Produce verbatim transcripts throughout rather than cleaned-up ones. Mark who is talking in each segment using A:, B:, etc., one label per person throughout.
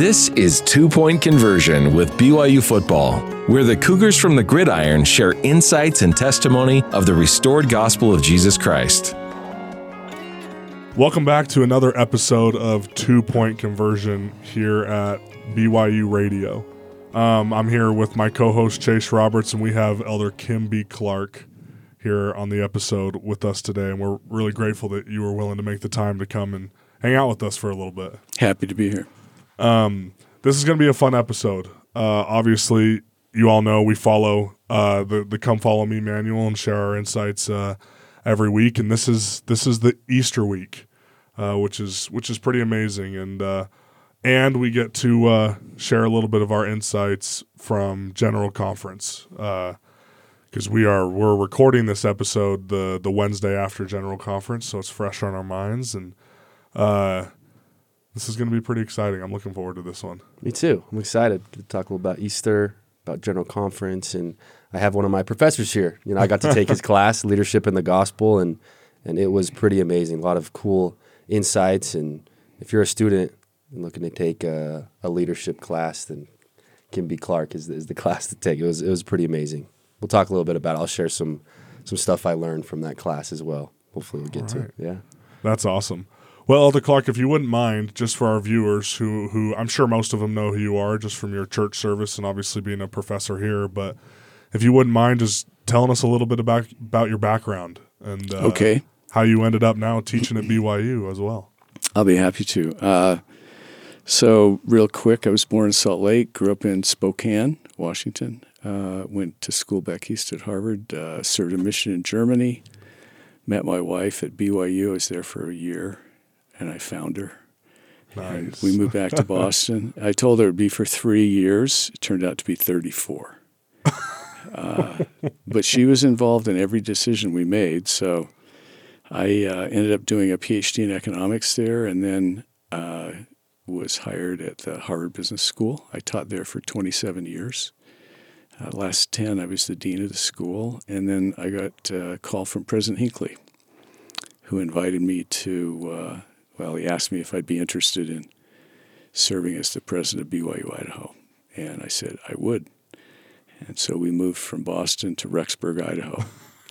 A: This is Two Point Conversion with B Y U Football, where the Cougars from the Gridiron share insights and testimony of the restored gospel of Jesus Christ.
B: Welcome back to another episode of Two Point Conversion here at B Y U Radio. Um, I'm here with my co-host Chase Roberts, and we have Elder Kim B. Clark here on the episode with us today, and we're really grateful that you were willing to make the time to come and hang out with us for a little bit.
C: Happy to be here.
B: Um, this is going to be a fun episode. Uh, obviously, you all know we follow uh, the the Come Follow Me manual and share our insights uh, every week, and this is this is the Easter week, uh, which is which is pretty amazing, and uh, and we get to uh, share a little bit of our insights from General Conference because uh, we are we're recording this episode the the Wednesday after General Conference, so it's fresh on our minds, and uh, this is going to be pretty exciting. I'm looking forward to this one.
D: Me too. I'm excited to talk a little about Easter, about General Conference, and I have one of my professors here. You know, I got to take his class, Leadership in the Gospel, and and it was pretty amazing. A lot of cool insights, and if you're a student and looking to take a, a leadership class, then Kim B. Clark is, is the class to take. It was it was pretty amazing. We'll talk a little bit about it. I'll share some some stuff I learned from that class as well. Hopefully we'll get
B: All right.
D: to. Yeah.
B: That's awesome. Well, Elder Clark, if you wouldn't mind, just for our viewers who, who I'm sure most of them know who you are just from your church service and obviously being a professor here, but if you wouldn't mind just telling us a little bit about about your background and uh,
C: Okay.
B: how you ended up now teaching at B Y U as well.
C: I'll be happy to. Uh, so real quick, I was born in Salt Lake, grew up in Spokane, Washington, uh, went to school back east at Harvard, uh, served a mission in Germany, met my wife at B Y U. I was there for a year, and I found her.
B: Nice.
C: And we moved back to Boston. I told her it would be for three years. It turned out to be thirty-four. uh, but she was involved in every decision we made, so I uh, ended up doing a P H D in economics there, and then uh, was hired at the Harvard Business School. I taught there for twenty-seven years. Uh, last ten, I was the dean of the school, and then I got a call from President Hinckley, who invited me to, uh, well, he asked me if I'd be interested in serving as the president of B Y U Idaho, and I said I would. And so we moved from Boston to Rexburg, Idaho,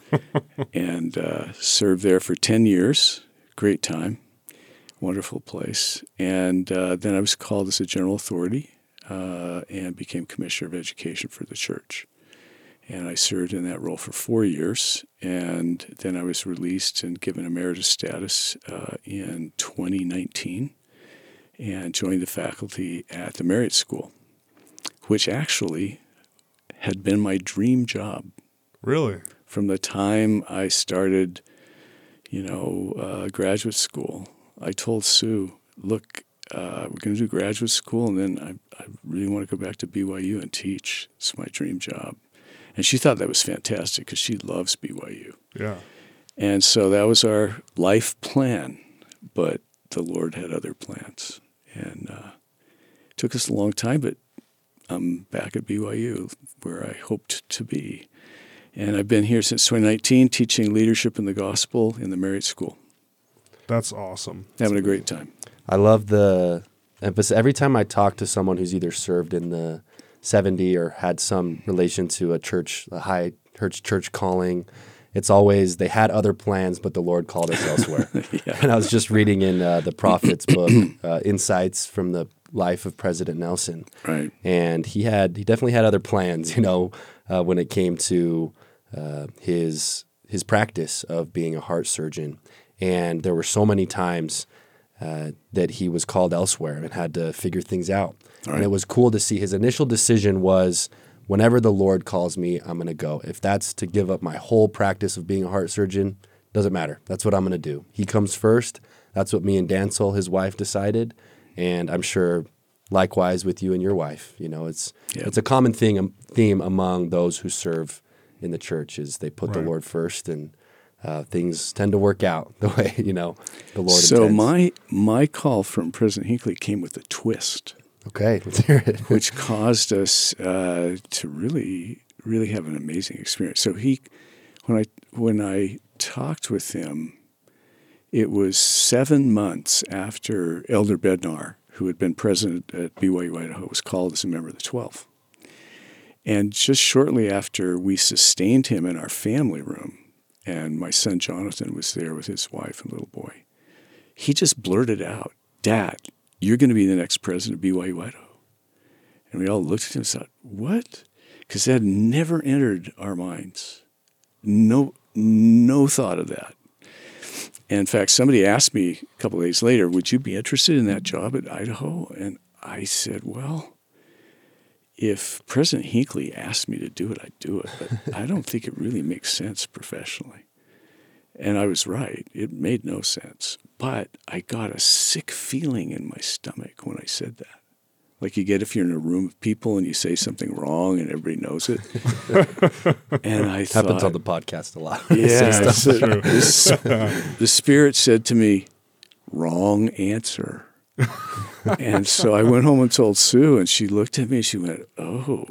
C: and uh, served there for ten years. Great time, wonderful place. And uh, then I was called as a general authority uh, and became commissioner of education for the church. And I served in that role for four years, and then I was released and given emeritus status uh, in twenty nineteen and joined the faculty at the Marriott School, which actually had been my dream job.
B: Really?
C: From the time I started, you know, uh, graduate school. I told Sue, look, uh, we're going to do graduate school, and then I, I really want to go back to B Y U and teach. It's my dream job. And she thought that was fantastic because she loves B Y U.
B: Yeah.
C: And so that was our life plan, but the Lord had other plans. And uh, it took us a long time, but I'm back at B Y U where I hoped to be. And I've been here since twenty nineteen teaching leadership in the gospel in the Marriott School.
B: That's awesome.
C: Having a great time.
D: I love the emphasis. Every time I talk to someone who's either served in the seventy or had some relation to a church, a high church church calling, it's always they had other plans, but the Lord called us elsewhere.
C: Yeah.
D: And I was just reading in uh, the Prophet's book, uh, Insights from the Life of President Nelson.
C: Right.
D: And he had he definitely had other plans, you know, uh, when it came to uh, his his practice of being a heart surgeon. And there were so many times uh, that he was called elsewhere and had to figure things out.
C: Right.
D: And it was cool to see his initial decision was, whenever the Lord calls me, I'm going to go. If that's to give up my whole practice of being a heart surgeon, doesn't matter. That's what I'm going to do. He comes first. That's what me and Dancel, his wife, decided. And I'm sure likewise with you and your wife. You know, it's
C: Yep.
D: it's a common thing um, theme among those who serve in the church is they put
B: Right.
D: the Lord first, and uh, things tend to work out the way, you know, the Lord
C: So
D: intends.
C: my my call from President Hinckley came with a twist,
D: Okay, let's hear it.
C: which caused us uh, to really, really have an amazing experience. So he, when I when I talked with him, it was seven months after Elder Bednar, who had been president at B Y U Idaho, was called as a member of the twelve. And just shortly after we sustained him in our family room, and my son Jonathan was there with his wife and little boy, he just blurted out, "Dad, you're going to be the next president of B Y U Idaho." And we all looked at him and thought, "What?" Because that had never entered our minds. No, no thought of that. And in fact, somebody asked me a couple of days later, "Would you be interested in that job at Idaho?" And I said, "Well, if President Hinckley asked me to do it, I'd do it. But I don't think it really makes sense professionally." And I was right. It made no sense. But I got a sick feeling in my stomach when I said that. Like you get if you're in a room of people and you say something wrong and everybody knows it. And I thought...
D: Happens on the podcast a lot.
C: Yeah. So the, the Spirit said to me, "Wrong answer." And so I went home and told Sue, and she looked at me and she went, "Oh."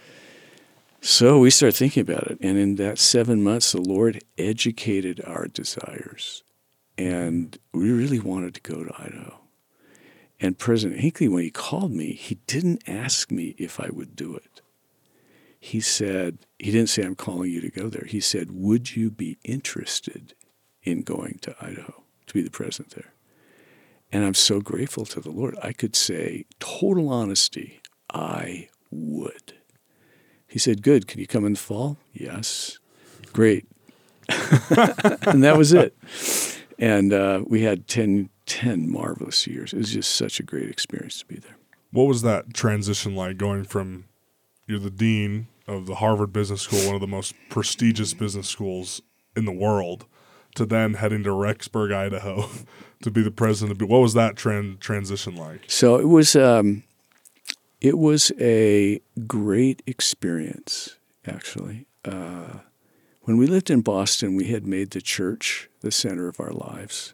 C: So we started thinking about it. And in that seven months, the Lord educated our desires. And we really wanted to go to Idaho. And President Hinckley, when he called me, he didn't ask me if I would do it. He said, he didn't say, "I'm calling you to go there." He said, "Would you be interested in going to Idaho to be the president there?" And I'm so grateful to the Lord. I could say, total honesty, I would. He said, "Good. Can you come in the fall?" "Yes." "Great." And that was it. And uh, we had ten, ten marvelous years. It was just such a great experience to be there.
B: What was that transition like, going from you're the dean of the Harvard Business School, one of the most prestigious business schools in the world, to then heading to Rexburg, Idaho, to be the president? What was that trend transition like?
C: So it was um, it was a great experience, actually. Uh, when we lived in Boston, we had made the church the center of our lives.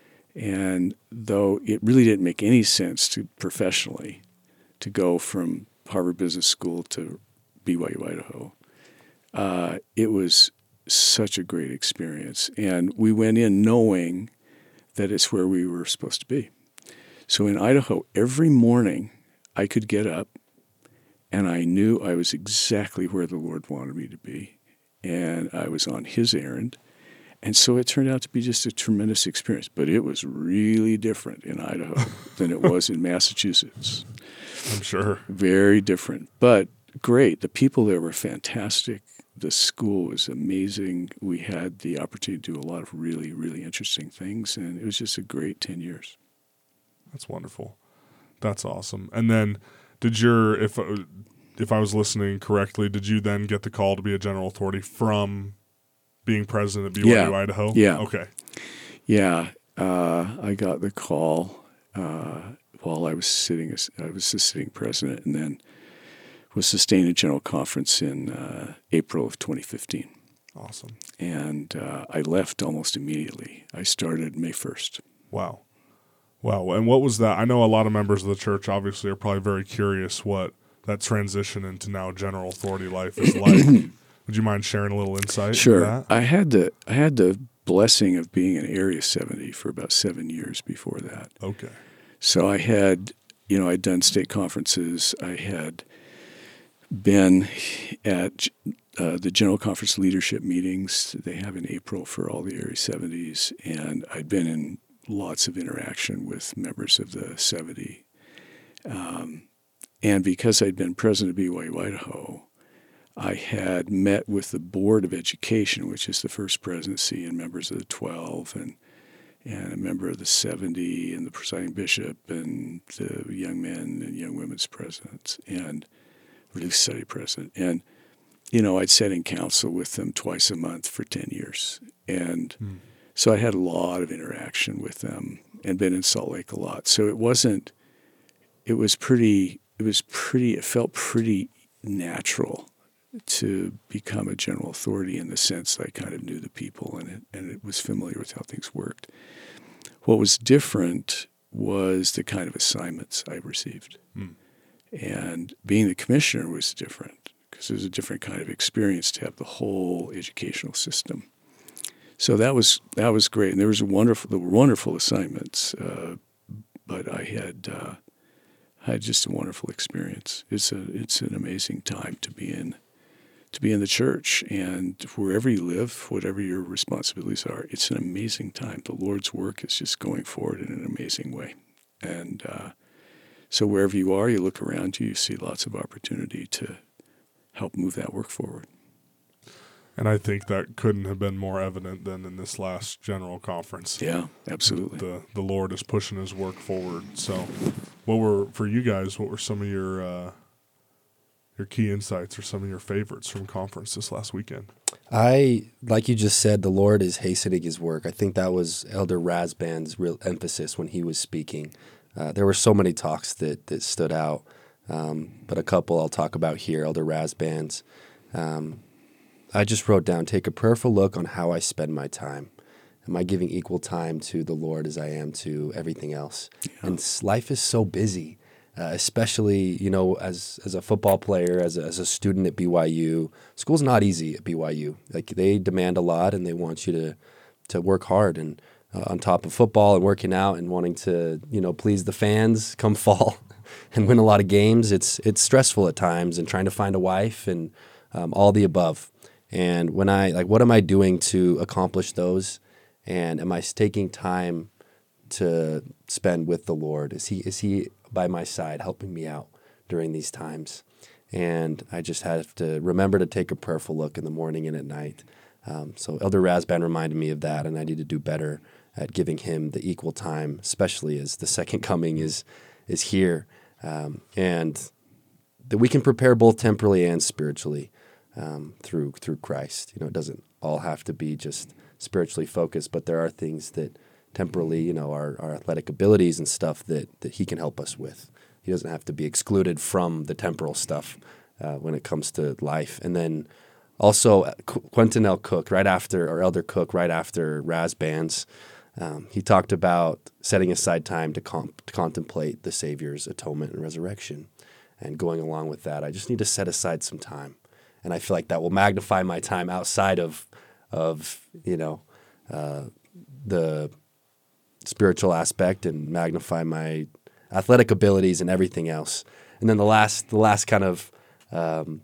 C: And though it really didn't make any sense to professionally to go from Harvard Business School to B Y U Idaho, uh, it was such a great experience. And we went in knowing that it's where we were supposed to be. So in Idaho, every morning I could get up and I knew I was exactly where the Lord wanted me to be. And I was on his errand. And so it turned out to be just a tremendous experience. But it was really different in Idaho than it was in Massachusetts.
B: I'm sure.
C: Very different, but great. The people there were fantastic. The school was amazing. We had the opportunity to do a lot of really, really interesting things, and it was just a great ten years.
B: That's wonderful. That's awesome. And then did your, if if I was listening correctly, did you then get the call to be a general authority from being president at B Y U
C: yeah.
B: Idaho?
C: Yeah.
B: Okay.
C: Yeah. Uh, I got the call uh, while I was sitting as I was the sitting president, and then was sustained a general conference in uh, April of twenty fifteen.
B: Awesome.
C: And uh, I left almost immediately. I started May first.
B: Wow. Wow. And what was that? I know a lot of members of the church obviously are probably very curious what that transition into now general authority life is like. Would you mind sharing a little insight
C: Sure.
B: into that?
C: I had the I had the blessing of being in Area seventy for about seven years before that.
B: Okay.
C: So I had, you know, I'd done state conferences. I had been at uh, the General Conference leadership meetings that they have in April for all the Area seventies, and I'd been in lots of interaction with members of the seventy. Um, and because I'd been president of B Y U Idaho, I had met with the Board of Education, which is the first presidency, and members of the twelve, and and a member of the seventy, and the presiding bishop, and the young men and young women's presidents, and relief study president. And, you know, I'd sat in council with them twice a month for ten years. And mm. so I had a lot of interaction with them and been in Salt Lake a lot. So it wasn't, it was pretty, it was pretty, it felt pretty natural to become a general authority in the sense that I kind of knew the people and it, and it was familiar with how things worked. What was different was the kind of assignments I received. Mm. And being the commissioner was different because it was a different kind of experience to have the whole educational system. So that was that was great, and there was a wonderful, there were wonderful assignments. Uh, but I had uh, had just a wonderful experience. It's a it's an amazing time to be in to be in the church, and wherever you live, whatever your responsibilities are, it's an amazing time. The Lord's work is just going forward in an amazing way. And uh, so wherever you are, you look around you, you see lots of opportunity to help move that work forward.
B: And I think that couldn't have been more evident than in this last general conference.
C: Yeah, absolutely.
B: The the Lord is pushing his work forward. So what were, for you guys, what were some of your uh, your key insights or some of your favorites from conference this last weekend?
D: I, like you just said, the Lord is hastening his work. I think that was Elder Rasband's real emphasis when he was speaking. Uh, there were so many talks that, that stood out, um, but a couple I'll talk about here, Elder Rasband's. Um, I just wrote down, take a prayerful look on how I spend my time. Am I giving equal time to the Lord as I am to everything else? Yeah. And life is so busy. Uh, especially, you know, as as a football player, as a, as a student at B Y U, school's not easy at B Y U. Like, they demand a lot, and they want you to to work hard. And uh, on top of football and working out and wanting to, you know, please the fans come fall and win a lot of games, it's it's stressful at times. And trying to find a wife and um, all the above. And when I like, what am I doing to accomplish those? And am I taking time to spend with the Lord? Is he is he by my side helping me out during these times? And I just have to remember to take a prayerful look in the morning and at night. Um, so Elder Rasband reminded me of that, and I need to do better at giving him the equal time, especially as the second coming is is here, um, and that we can prepare both temporally and spiritually um, through through Christ. You know, it doesn't all have to be just spiritually focused, but there are things that temporally, you know, our, our athletic abilities and stuff that, that he can help us with. He doesn't have to be excluded from the temporal stuff uh, when it comes to life. And then also Quentin L. Cook, right after, or Elder Cook, right after Rasband's, um, he talked about setting aside time to, comp- to contemplate the Savior's atonement and resurrection. And going along with that, I just need to set aside some time. And I feel like that will magnify my time outside of, of you know, uh, the spiritual aspect, and magnify my athletic abilities and everything else. And then the last, the last kind of um,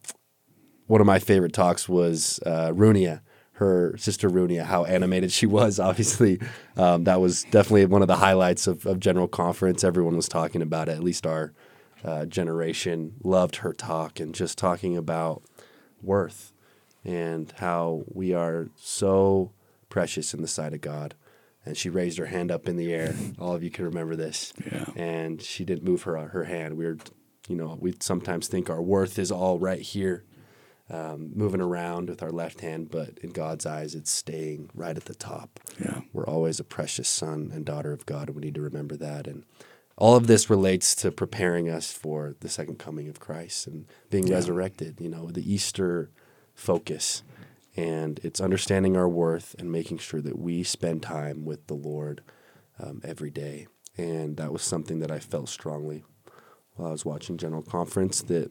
D: one of my favorite talks was uh, Runia, her sister Runia, how animated she was. Obviously, um, that was definitely one of the highlights of, of General Conference. Everyone was talking about it. At least our uh, generation loved her talk, and just talking about worth and how we are so precious in the sight of God. And she raised her hand up in the air. All of you can remember this.
C: Yeah.
D: And she didn't move her her hand. We were, you know, we sometimes think our worth is all right here, um, moving around with our left hand, but in God's eyes, it's staying right at the top.
C: Yeah.
D: We're always a precious son and daughter of God, and we need to remember that. And all of this relates to preparing us for the second coming of Christ and being yeah. resurrected, you know, the Easter focus. And it's understanding our worth and making sure that we spend time with the Lord um, every day. And that was something that I felt strongly while I was watching General Conference, that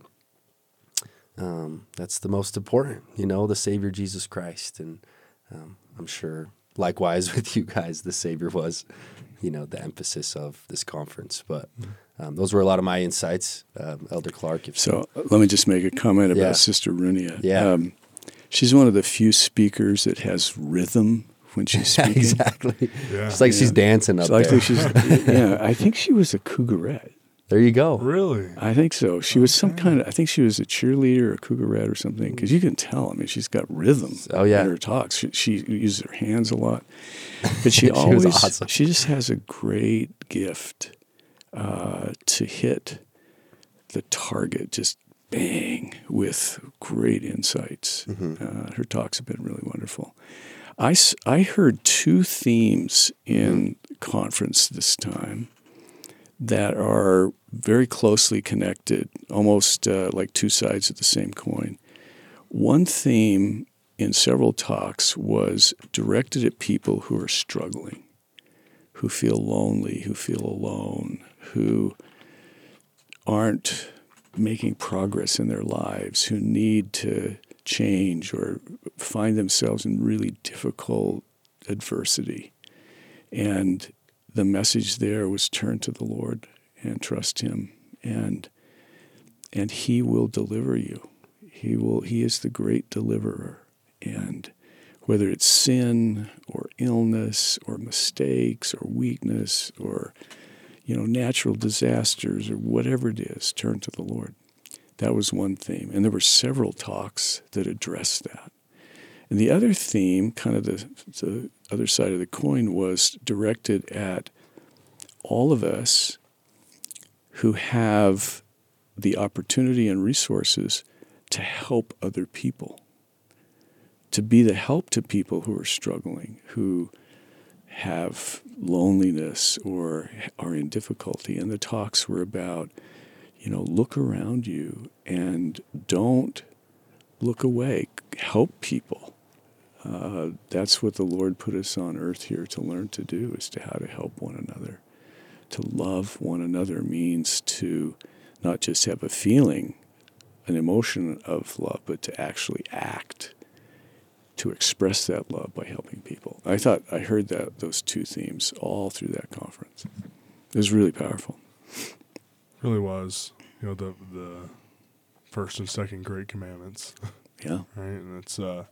D: um, that's the most important, you know, the Savior Jesus Christ. And um, I'm sure likewise with you guys, the Savior was, you know, the emphasis of this conference. But um, those were a lot of my insights. Um, Elder Clark. If
C: so uh, let me just make a comment about
D: yeah.
C: Sister Runia.
D: Yeah.
C: Um, she's one of the few speakers that has rhythm when she's speaking.
D: Exactly.
B: Yeah.
D: It's like
C: yeah.
D: she's dancing up
C: it's like
D: there.
C: She's, yeah, I think she was a cougarette.
D: There you go.
B: Really?
C: I think so. She was some kind of, I think she was a cheerleader or a cougarette or something, because you can tell. I mean, she's got rhythm
D: oh, yeah.
C: in her talks. She, she uses her hands a lot. But she,
D: she
C: always,
D: was awesome.
C: she just has a great gift uh, to hit the target, just bang, with great insights.
D: Mm-hmm.
C: Uh, her talks have been really wonderful. I, I heard two themes in mm-hmm. conference this time that are very closely connected, almost uh, like two sides of the same coin. One theme in several talks was directed at people who are struggling, who feel lonely, who feel alone, who aren't making progress in their lives, who need to change or find themselves in really difficult adversity. And the message there was turn to the Lord and trust Him and and He will deliver you. He will. He is the great deliverer, and whether it's sin or illness or mistakes or weakness or, you know, natural disasters or whatever it is, turn to the Lord. That was one theme. And there were several talks that addressed that. And the other theme, kind of the, the other side of the coin, was directed at all of us who have the opportunity and resources to help other people, to be the help to people who are struggling, who have loneliness or are in difficulty. And the talks were about, you know, look around you and don't look away. Help people. Uh, that's what the Lord put us on earth here to learn to do, is to how to help one another. To love one another means to not just have a feeling, an emotion of love, but to actually act, to express that love by helping people. I thought I heard that those two themes all through that conference. It was really powerful.
B: Really was. You know, the the first and second great commandments.
C: Yeah.
B: Right? And it's uh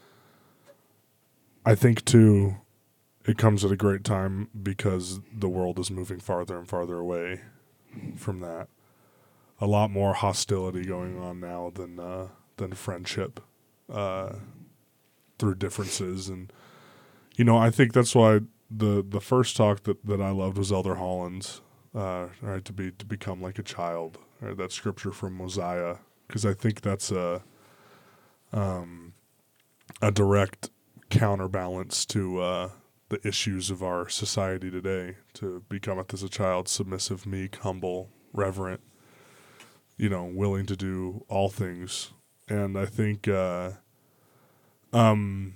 B: I think too it comes at a great time because the world is moving farther and farther away from that. A lot more hostility going on now than uh, than friendship. Uh through differences. And, you know, I think that's why the the first talk that, that I loved was Elder Holland's, uh, right, to be to become like a child, right, that scripture from Mosiah, because I think that's a um, a direct counterbalance to uh, the issues of our society today, to becometh as a child, submissive, meek, humble, reverent, you know, willing to do all things. And I think uh, Um,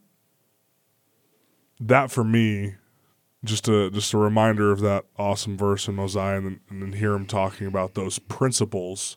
B: that for me, just a just a reminder of that awesome verse in Mosiah, and then, and then hear him talking about those principles.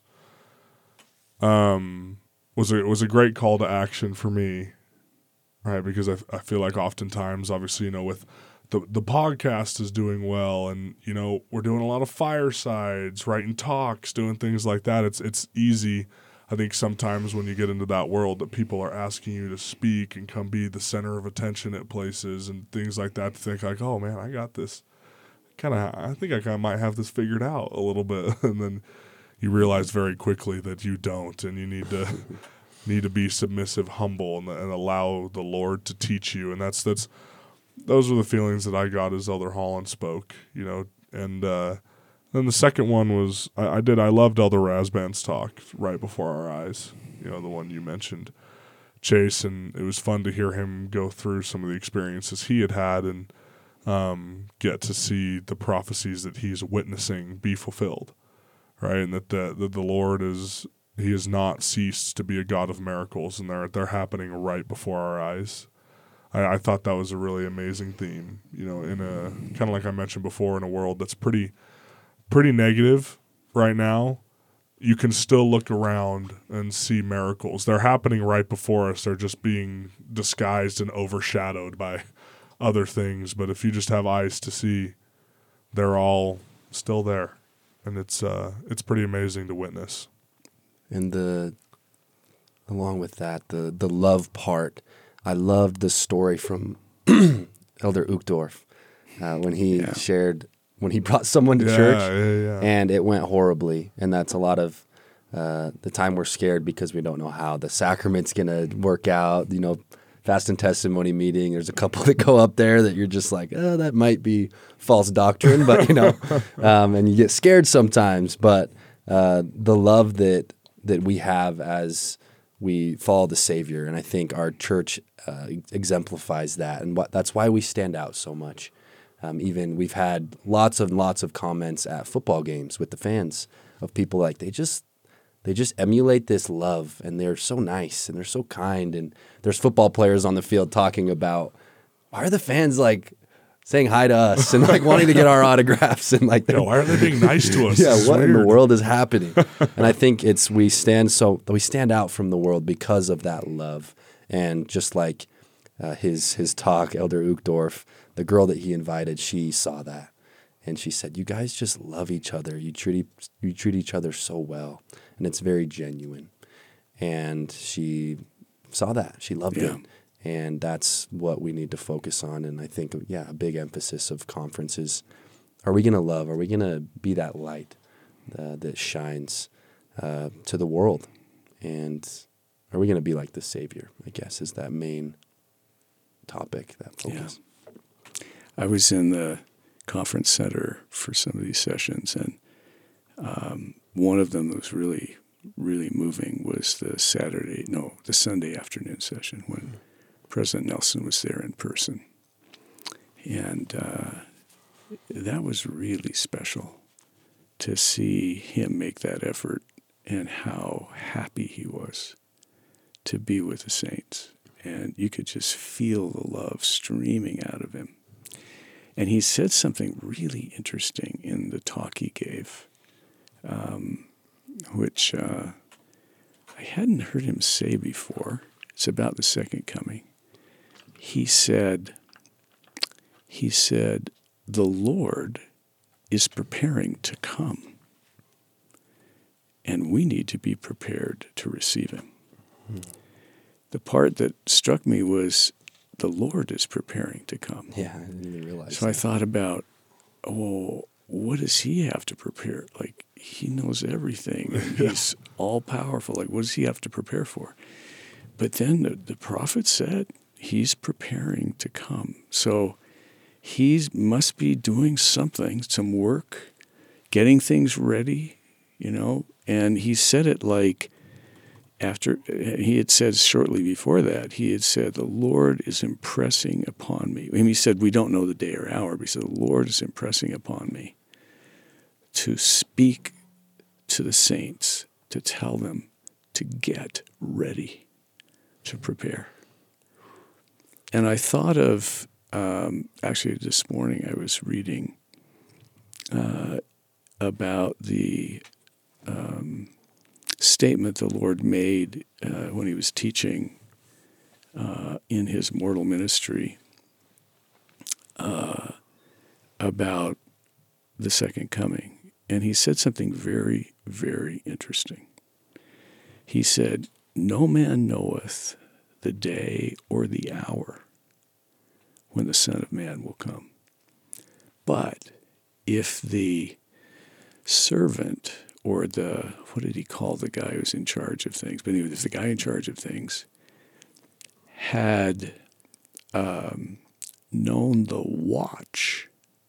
B: Um, was a was a great call to action for me, right? Because I I feel like oftentimes, obviously, you know, with the the podcast is doing well, and you know we're doing a lot of firesides, writing talks, doing things like that. It's it's easy. I think sometimes when you get into that world that people are asking you to speak and come be the center of attention at places and things like that, to think like, oh man, I got this kind of, I think I kind of might have this figured out a little bit. And then you realize very quickly that you don't, and you need to need to be submissive, humble, and, and allow the Lord to teach you. And that's, that's, those were the feelings that I got as Elder Holland spoke, you know, and, uh, then the second one was, I, I did, I loved Elder Rasband's talk right before our eyes, you know, the one you mentioned, Chase, and it was fun to hear him go through some of the experiences he had had and um, get to see the prophecies that he's witnessing be fulfilled, right? And that the, that the Lord is, he has not ceased to be a God of miracles, and they're, they're happening right before our eyes. I, I thought that was a really amazing theme, you know, in a, kind of like I mentioned before, in a world that's pretty... pretty negative right now, you can still look around and see miracles. They're happening right before us. They're just being disguised and overshadowed by other things. But if you just have eyes to see, they're all still there. And it's uh, it's pretty amazing to witness.
D: And the along with that, the the love part, I loved the story from Elder Uchtdorf uh, when he yeah. shared when he brought someone to
B: yeah,
D: church
B: yeah, yeah.
D: and it went horribly. And that's a lot of uh, the time we're scared because we don't know how the sacrament's going to work out. You know, fast and testimony meeting, there's a couple that go up there that you're just like, oh, that might be false doctrine, but you know, um, and you get scared sometimes. But uh, the love that that we have as we follow the Savior, and I think our church uh, exemplifies that, and what, that's why we stand out so much. Um, even we've had lots and lots of comments at football games with the fans of people like they just they just emulate this love, and they're so nice and they're so kind. And there's football players on the field talking about, why are the fans like saying hi to us and like wanting to get our autographs, and like,
B: yeah, why are they being nice to us?
D: Yeah,
B: This is
D: what in the
B: weird.
D: world is happening? And I think it's we stand so we stand out from the world because of that love. And just like uh, his his talk, Elder Uchtdorf, the girl that he invited, she saw that, And she said, you guys just love each other. You treat, you treat each other so well. And it's very genuine. And she saw that. She loved
C: Yeah.
D: it. And that's what we need to focus on. And I think, yeah, a big emphasis of conferences. Are we going to love? Are we going to be that light uh, that shines uh, to the world? And are we going to be like the Savior, I guess, is that main topic, that focus.
C: Yeah. I was in the conference center for some of these sessions, and um, one of them that was really, really moving was the Saturday, no, the Sunday afternoon session when mm-hmm. President Nelson was there in person. And uh, that was really special to see him make that effort and how happy he was to be with the saints. And you could just feel the love streaming out of him. And he said something really interesting in the talk he gave, um, which uh, I hadn't heard him say before. It's about the second coming. He said, he said, the Lord is preparing to come, and we need to be prepared to receive him. Hmm. The part that struck me was the Lord is preparing to come.
D: Yeah, I didn't even realize
C: So
D: that.
C: I thought about, oh, what does he have to prepare? Like, he knows everything, and he's all-powerful. Like, what does he have to prepare for? But then the, the prophet said he's preparing to come. So he must be doing something, some work, getting things ready, you know. And he said it like, after he had said shortly before that, he had said, the Lord is impressing upon me. And he said, we don't know the day or hour, but he said, the Lord is impressing upon me to speak to the saints, to tell them to get ready, to prepare. And I thought of, um, actually this morning I was reading uh, about the um, statement the Lord made uh, when he was teaching uh, in his mortal ministry uh, about the second coming. And he said something very, very interesting. He said, no man knoweth the day or the hour when the Son of Man will come. But if the servant or the, what did he call the guy who's in charge of things? But anyway, if the guy in charge of things had um, known the watch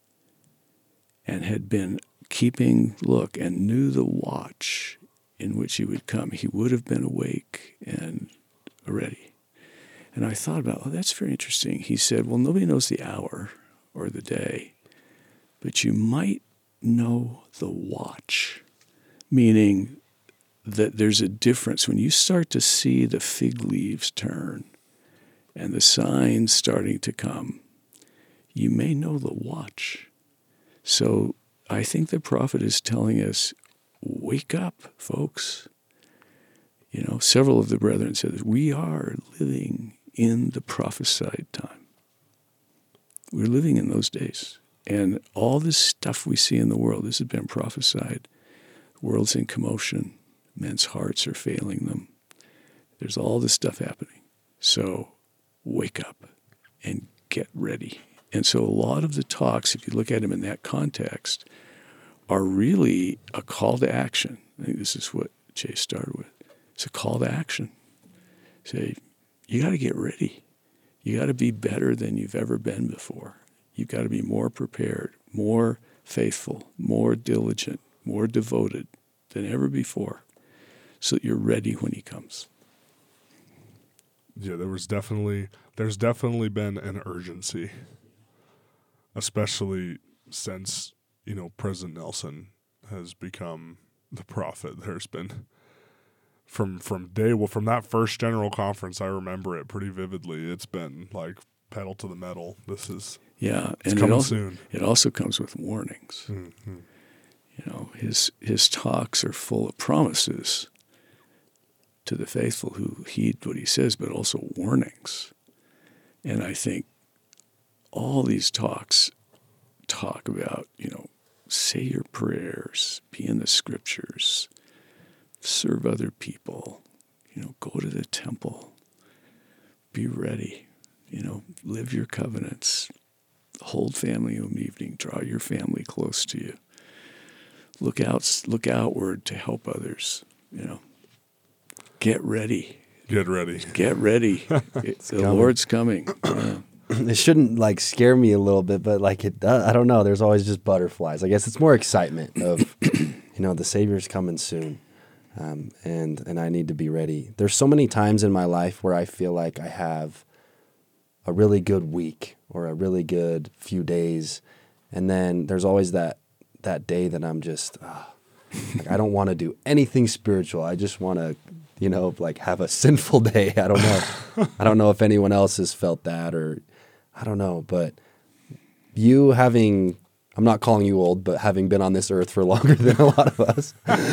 C: and had been keeping look and knew the watch in which he would come, he would have been awake and ready. And I thought about, oh, that's very interesting. He said, well, nobody knows the hour or the day, but you might know the watch, meaning that there's a difference. When you start to see the fig leaves turn and the signs starting to come, you may know the watch. So I think the prophet is telling us, wake up, folks. You know, several of the brethren said that we are living in the prophesied time. We're living in those days. And all this stuff we see in the world, this has been prophesied. The world's in commotion. Men's hearts are failing them. There's all this stuff happening. So wake up and get ready. And so a lot of the talks, if you look at them in that context, are really a call to action. I think this is what Chase started with. It's a call to action. Say, you got to get ready. You got to be better than you've ever been before. You've got to be more prepared, more faithful, more diligent, more devoted than ever before so that you're ready when he comes.
B: Yeah, there was definitely, there's definitely been an urgency, especially since, you know, President Nelson has become the prophet. There's been, from from day, well, from that first general conference, I remember it pretty vividly. It's been like pedal to the metal. This is,
C: yeah,
B: it's
C: and
B: coming
C: it also,
B: soon.
C: It also comes with warnings.
B: Mm-hmm.
C: You know, his his talks are full of promises to the faithful who heed what he says, but also warnings. And I think all these talks talk about, you know, say your prayers, be in the scriptures, serve other people, you know, go to the temple, be ready, you know, live your covenants, hold family home evening, draw your family close to you. Look out, look outward to help others, you know. Get ready.
B: Get ready.
C: Get ready. It, the coming. Lord's coming. Yeah.
D: It shouldn't like scare me a little bit, but like it does. I don't know. There's always just butterflies. I guess it's more excitement of, you know, the Savior's coming soon, um, and and I need to be ready. There's so many times in my life where I feel like I have a really good week or a really good few days, and then there's always that that day that I'm just, uh, like I don't want to do anything spiritual. I just want to, you know, like have a sinful day. I don't know. I don't know if anyone else has felt that, or I don't know, but you having, I'm not calling you old, but having been on this earth for longer than a lot of us.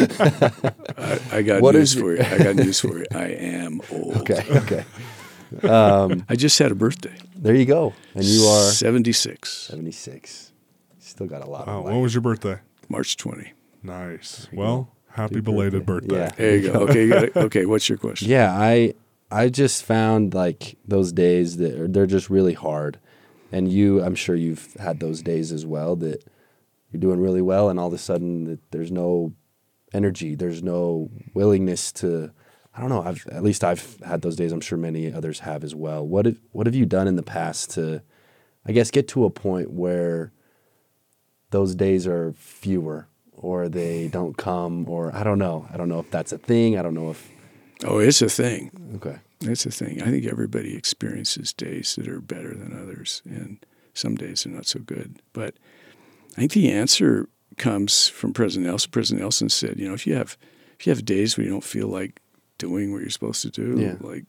C: I, I got what news for you. I got news for you. I am old.
D: Okay, okay. Um,
C: I just had a birthday.
D: There you go. And you are?
C: seventy-six.
D: seventy-six. Still got a lot
B: wow,
D: of life.
B: When was your birthday?
C: March twentieth.
B: Nice. Well, happy belated birthday.
D: Yeah.
C: There you go. Okay, you got it. Okay, what's your question?
D: Yeah, I I just found like those days that are, they're just really hard. And you, I'm sure you've had those days as well that you're doing really well and all of a sudden that there's no energy, there's no willingness to, I don't know, I've at least I've had those days. I'm sure many others have as well. What have, what have you done in the past to, I guess, get to a point where those days are fewer or they don't come, or I don't know. I don't know if that's a thing. I don't know if...
C: Oh, it's a thing.
D: Okay.
C: It's a thing. I think everybody experiences days that are better than others, and some days are not so good. But I think the answer comes from President Nelson. President Nelson said, you know, if you have if you have days where you don't feel like doing what you're supposed to do,
D: yeah.
C: like,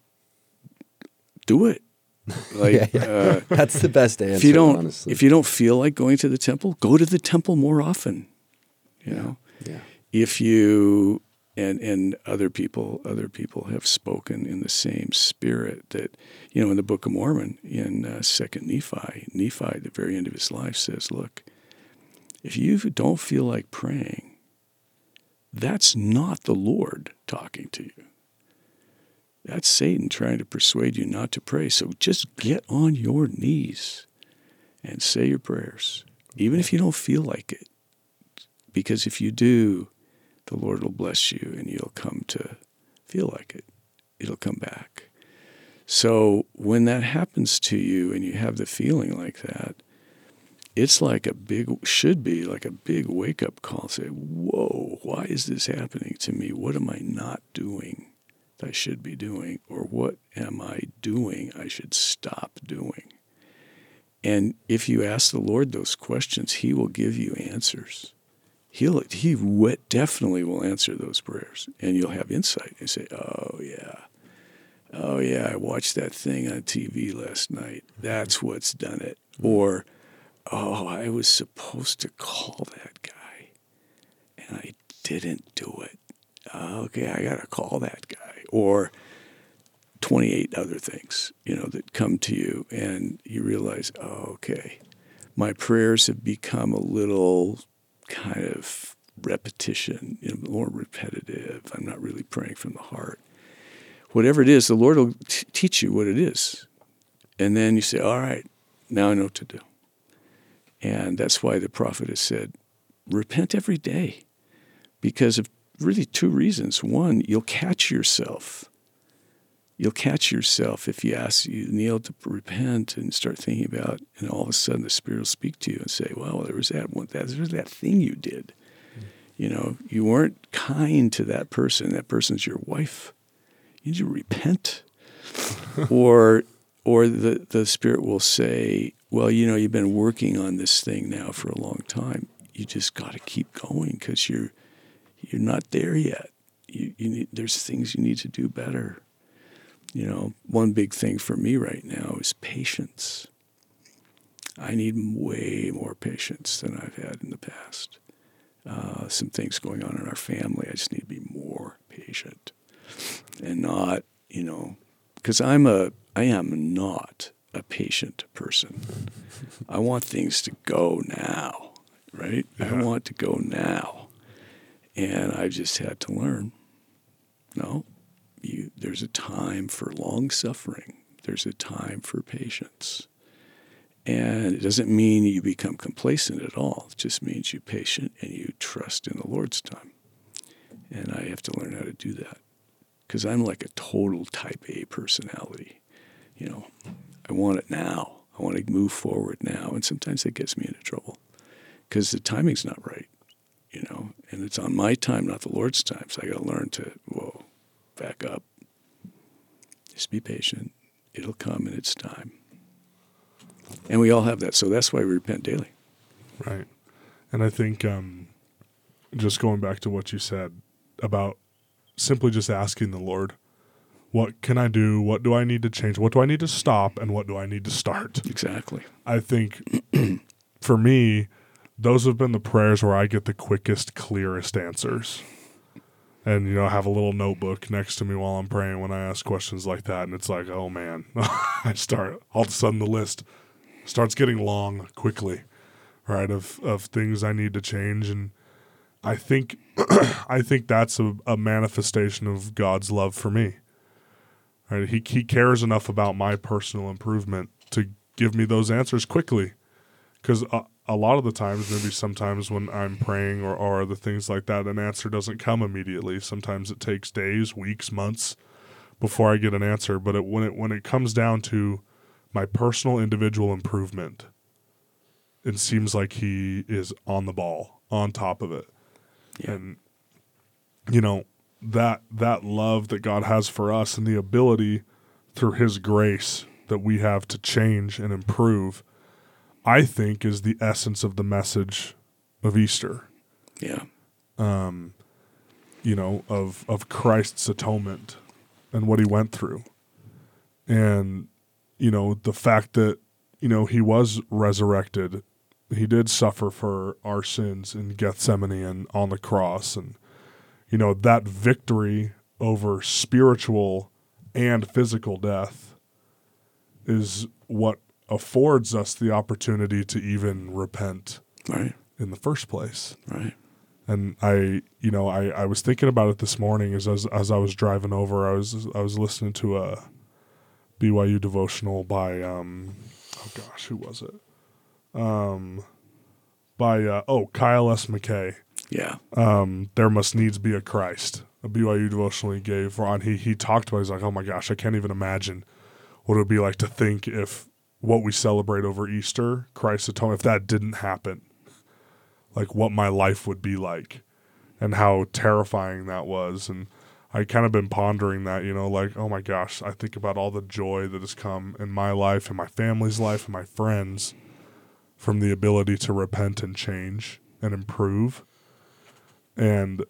C: do it. Like,
D: yeah, yeah.
C: Uh,
D: that's the best answer,
C: if you don't,
D: honestly.
C: If you don't feel like going to the temple, go to the temple more often, you
D: yeah.
C: know.
D: Yeah.
C: If you, and and other people, other people have spoken in the same spirit that, you know, in the Book of Mormon, in uh, Second Nephi, Nephi at the very end of his life says, look, if you don't feel like praying, that's not the Lord talking to you. That's Satan trying to persuade you not to pray. So just get on your knees and say your prayers, even if you don't feel like it. Because if you do, the Lord will bless you and you'll come to feel like it. It'll come back. So when that happens to you and you have the feeling like that, it's like a big, should be like a big wake-up call. Say, whoa, why is this happening to me? What am I not doing I should be doing, or what am I doing I should stop doing? And if you ask the Lord those questions, he will give you answers. He'll, he definitely will answer those prayers, and you'll have insight. You say, oh, yeah, oh, yeah, I watched that thing on T V last night. That's what's done it. Or, oh, I was supposed to call that guy, and I didn't do it. Okay, I got to call that guy. Or twenty-eight other things, you know, that come to you and you realize, oh, okay, my prayers have become a little kind of repetition, you know, more repetitive. I'm not really praying from the heart. Whatever it is, the Lord will t- teach you what it is. And then you say, all right, now I know what to do. And that's why the prophet has said, repent every day because of really two reasons. One, you'll catch yourself. You'll catch yourself if you ask, you kneel to repent and start thinking about, and all of a sudden the Spirit will speak to you and say, well, there was that one, that, there was that thing you did. Mm. You know, you weren't kind to that person. That person's your wife. You need to repent. or or the, the Spirit will say, well, you know, you've been working on this thing now for a long time. You just got to keep going because you're You're not there yet. You, you need, there's things you need to do better. You know, one big thing for me right now is patience. I need way more patience than I've had in the past. Uh, some things going on in our family. I just need to be more patient and not, you know, because I'm a, I am not a patient person. I want things to go now, right?
B: Yeah.
C: I want to go now. And I've just had to learn, no, you, there's a time for long suffering. There's a time for patience. And it doesn't mean you become complacent at all. It just means you're patient and you trust in the Lord's time. And I have to learn how to do that. Because I'm like a total type A personality. You know, I want it now. I want to move forward now. And sometimes that gets me into trouble because the timing's not right, you know, and it's on my time, not the Lord's time. So I got to learn to, whoa, back up. Just be patient. It'll come in its time. And we all have that. So that's why we repent daily.
B: Right. And I think um, just going back to what you said about simply just asking the Lord, what can I do? What do I need to change? What do I need to stop? And what do I need to start?
C: Exactly.
B: I think for me, those have been the prayers where I get the quickest, clearest answers. And, you know, I have a little notebook next to me while I'm praying when I ask questions like that. And it's like, oh, man, I start, all of a sudden the list starts getting long quickly, right, of, of things I need to change. And I think I think that's a, a manifestation of God's love for me. Right? He he cares enough about my personal improvement to give me those answers quickly. Because a, a lot of the times, maybe sometimes when I'm praying or, or the things like that, an answer doesn't come immediately. Sometimes it takes days, weeks, months before I get an answer. But it, when it when it comes down to my personal individual improvement, it seems like he is on the ball, on top of it.
C: Yeah.
B: And, you know, that that love that God has for us and the ability through his grace that we have to change and improve, I think is the essence of the message of Easter.
C: Yeah.
B: Um, you know, of, of Christ's atonement and what he went through. And, you know, the fact that, you know, he was resurrected. He did suffer for our sins in Gethsemane and on the cross. And, you know, that victory over spiritual and physical death is what affords us the opportunity to even repent
C: Right.
B: in the first place.
C: Right.
B: And I, you know, I, I was thinking about it this morning as, as as I was driving over. I was I was listening to a B Y U devotional by um, oh gosh, who was it? Um, by uh, oh Kyle S. McKay.
C: Yeah.
B: Um, there must needs be a Christ. A B Y U devotional he gave. Ron, he he talked about. He's like, oh my gosh, I can't even imagine what it would be like to think if what we celebrate over Easter, Christ's atonement, if that didn't happen, like what my life would be like, and how terrifying that was. And I kind of been pondering that, you know, like, oh my gosh, I think about all the joy that has come in my life and my family's life and my friends from the ability to repent and change and improve. And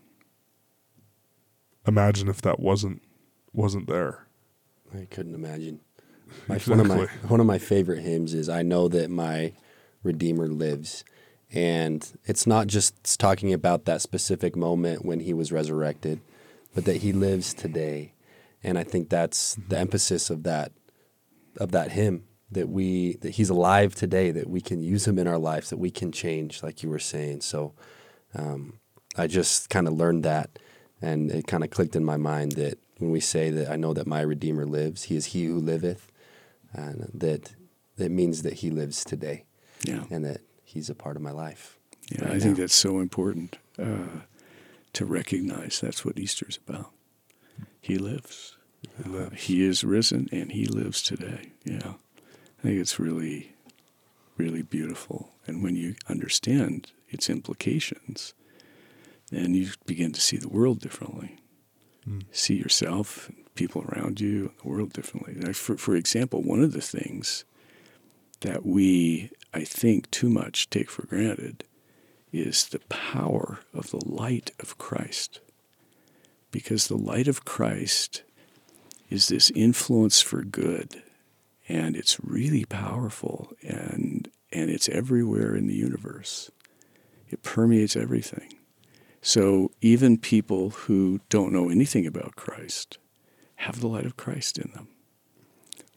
B: imagine if that wasn't wasn't there.
D: I couldn't imagine. My,
B: Exactly.
D: One of my one of my favorite hymns is "I Know That My Redeemer Lives," and it's not just talking about that specific moment when he was resurrected, but that he lives today. And I think that's the emphasis of that of that hymn, that we that he's alive today, that we can use him in our lives, that we can change, like you were saying. So um, I just kind of learned that, and it kind of clicked in my mind that when we say that I know that my Redeemer lives, he is he who liveth, and that that means that he lives today,
C: Yeah.
D: and that he's a part of my life.
C: Yeah,
D: right
C: I think
D: now.
C: that's so important uh, to recognize that's what Easter's about. He lives.
B: He
C: Uh,
B: lives.
C: he is risen, and he lives today. Yeah, I think it's really, really beautiful. And when you understand its implications, then you begin to see the world differently.
B: Mm.
C: See yourself, and people around you, and the world differently. Like for, for example, one of the things that we, I think, too much take for granted is the power of the light of Christ. Because the light of Christ is this influence for good, and it's really powerful, and and it's everywhere in the universe. It permeates everything. So even people who don't know anything about Christ have the light of Christ in them.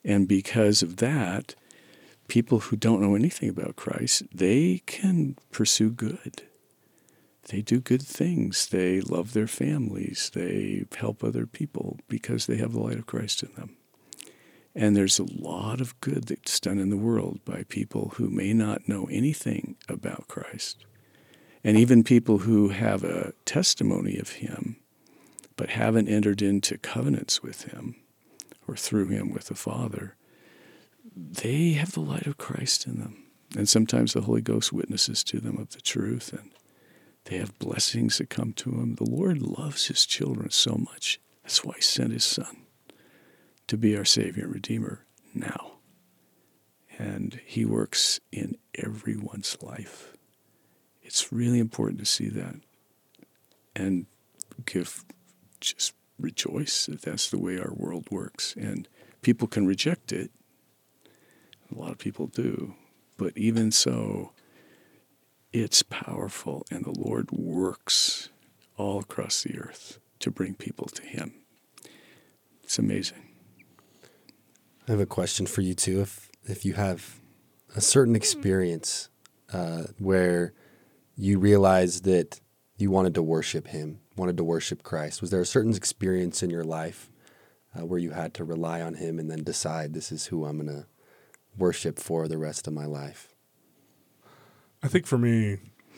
C: And because of that, people who don't know anything about Christ, they can pursue good. They do good things. They love their families. They help other people because they have the light of Christ in them. And there's a lot of good that's done in the world by people who may not know anything about Christ. And even people who have a testimony of him, but haven't entered into covenants with him or through him with the Father, they have the light of Christ in them. And sometimes the Holy Ghost witnesses to them of the truth, and they have blessings that come to them. The Lord loves his children so much. That's why he sent his Son to be our Savior and Redeemer now. And he works in everyone's life. It's really important to see that and give, just rejoice that that's the way our world works. And people can reject it. A lot of people do. But even so, it's powerful, and the Lord works all across the earth to bring people to him. It's amazing.
D: I have a question for you, too. If if you have a certain experience uh, where you realized that you wanted to worship him, wanted to worship Christ, was there a certain experience in your life uh, where you had to rely on him and then decide this is who I'm going to worship for the rest of my life?
B: I think for me,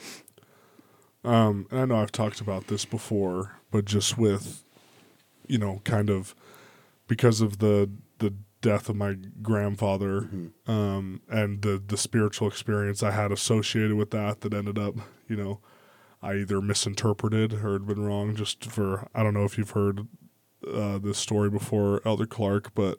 B: um, and I know I've talked about this before, but just with, you know, kind of because of the the death of my grandfather, mm-hmm. um, and the the spiritual experience I had associated with that, that ended up, you know, I either misinterpreted or had been wrong. Just for, I don't know if you've heard uh, this story before, Elder Clark, but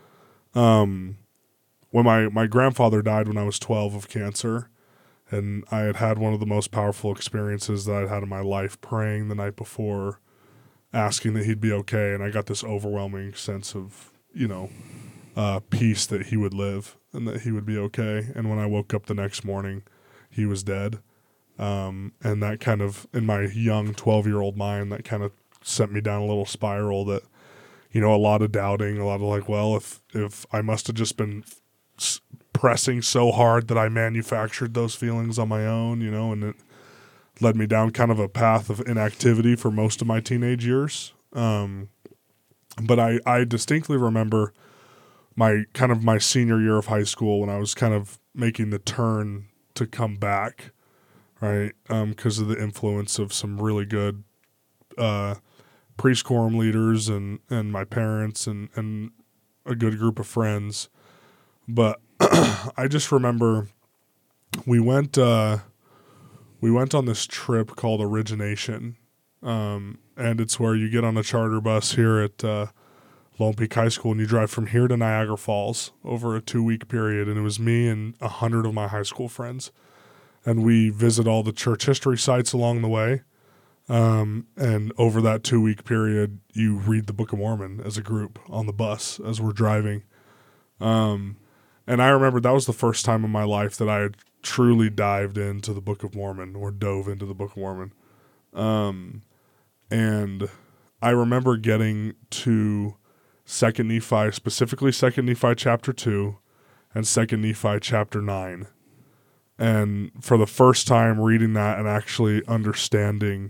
B: um, when my my grandfather died when I was twelve of cancer. And I had had one of the most powerful experiences that I'd had in my life, praying the night before, asking that he'd be okay. And I got this overwhelming sense of, you know, uh, peace that he would live and that he would be okay. And when I woke up the next morning, he was dead. Um, and that kind of, in my young twelve-year-old mind, that kind of sent me down a little spiral that, you know, a lot of doubting, a lot of like, well, if, if I must have just been s- pressing so hard that I manufactured those feelings on my own, you know, and it led me down kind of a path of inactivity for most of my teenage years. Um, but I, I distinctly remember my kind of my senior year of high school when I was kind of making the turn to come back, right? Um, because of the influence of some really good uh, preschool leaders and, and my parents and, and a good group of friends. But I just remember we went uh, we went on this trip called Origination, um, and it's where you get on a charter bus here at uh, Lone Peak High School, and you drive from here to Niagara Falls over a two-week period. And it was me and a hundred of my high school friends, and we visit all the church history sites along the way. Um, and over that two-week period, you read the Book of Mormon as a group on the bus as we're driving. Um, And I remember that was the first time in my life that I had truly dived into the Book of Mormon or dove into the Book of Mormon. Um, and I remember getting to Second Nephi, specifically Second Nephi chapter two and Second Nephi chapter nine. And for the first time reading that and actually understanding,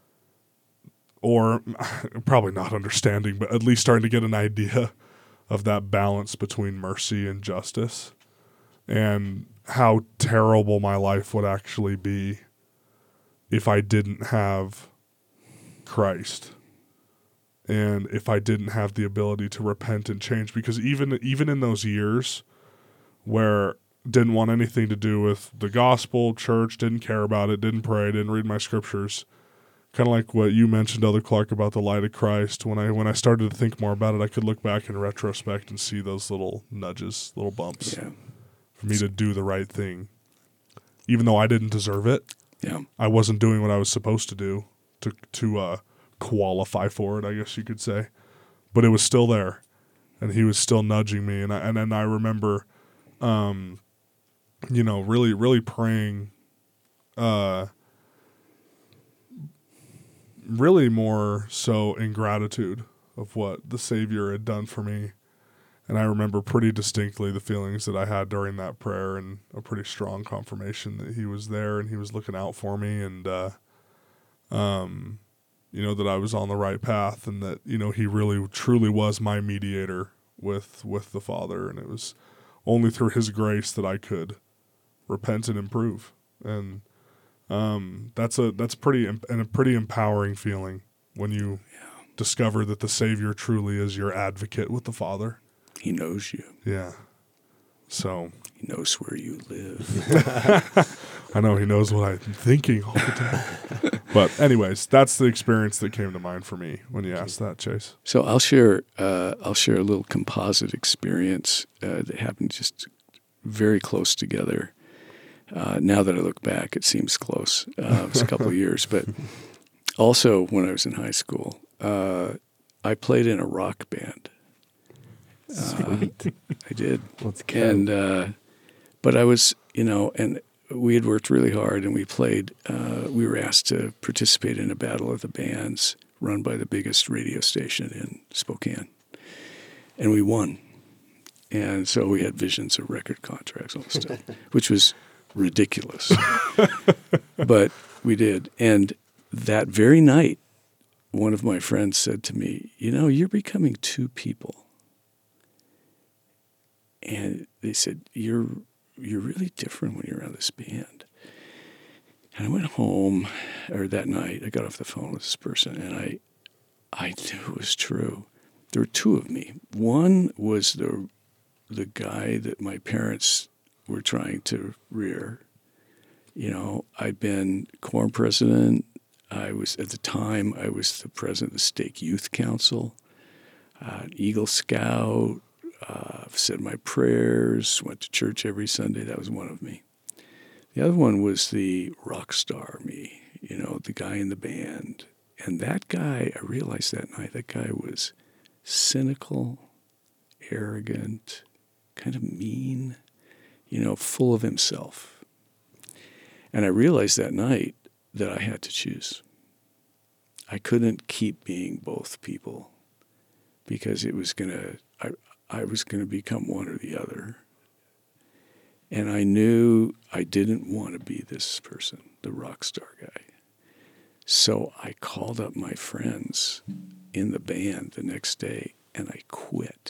B: or probably not understanding, but at least starting to get an idea of that balance between mercy and justice, and how terrible my life would actually be if I didn't have Christ, and if I didn't have the ability to repent and change. Because even even in those years where didn't want anything to do with the gospel, church, didn't care about it, didn't pray, didn't read my scriptures, kind of like what you mentioned, Elder Clark, about the light of Christ. When I when I started to think more about it, I could look back in retrospect and see those little nudges, little bumps, yeah, for me to do the right thing. Even though I didn't deserve it,
C: yeah,
B: I wasn't doing what I was supposed to do to to uh, qualify for it, I guess you could say. But it was still there, and he was still nudging me. And I, and then I remember, um, you know, really, really praying, uh, really more so in gratitude of what the Savior had done for me. And I remember pretty distinctly the feelings that I had during that prayer, and a pretty strong confirmation that he was there and he was looking out for me, and, uh, um, you know, that I was on the right path, and that, you know, he really truly was my mediator with, with the Father. And it was only through his grace that I could repent and improve. And, um, that's a, that's pretty, and a pretty empowering feeling when you
C: Yeah.
B: discover that the Savior truly is your advocate with the Father.
C: He knows you.
B: Yeah. So
C: He knows where you live.
B: I know he knows what I'm thinking all the time. But anyways, that's the experience that came to mind for me when you asked that, Chase.
C: So I'll share. Uh, I'll share a little composite experience uh, that happened just very close together. Uh, now that I look back, it seems close. Uh, it was a couple of years, but also when I was in high school, uh, I played in a rock band.
D: Sweet.
C: Uh, I did.
D: Let's go.
C: And uh, but I was, you know, and we had worked really hard, and we played. Uh, we were asked to participate in a battle of the bands run by the biggest radio station in Spokane, and we won. And so we had visions of record contracts and all this stuff, which was ridiculous, but we did. And that very night, one of my friends said to me, "You know, you're becoming two people." And they said, you're you're really different when you're around this band. And I went home, or that night, I got off the phone with this person, and I I knew it was true. There were two of me. One was the the guy that my parents were trying to rear. You know, I'd been quorum president. I was, at the time, I was the president of the Stake Youth Council, uh, Eagle Scout. Uh, I've said my prayers, went to church every Sunday. That was one of me. The other one was the rock star me, you know, the guy in the band. And that guy, I realized that night, that guy was cynical, arrogant, kind of mean, you know, full of himself. And I realized that night that I had to choose. I couldn't keep being both people because it was going to, I, I was going to become one or the other. And I knew I didn't want to be this person, the rock star guy. So I called up my friends in the band the next day, and I quit.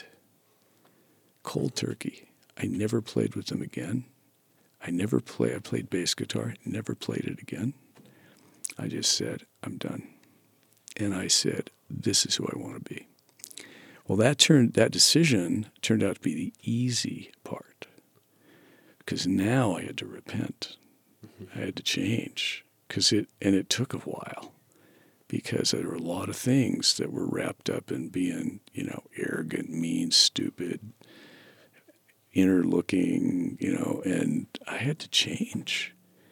C: Cold turkey. I never played with them again. I never play. I played bass guitar, never played it again. I just said, I'm done. And I said, this is who I want to be. Well, that turned that decision turned out to be the easy part, because now I had to repent. I had to change, because it and it took a while, because there were a lot of things that were wrapped up in being, you know, arrogant, mean, stupid, inner looking, you know, and I had to change.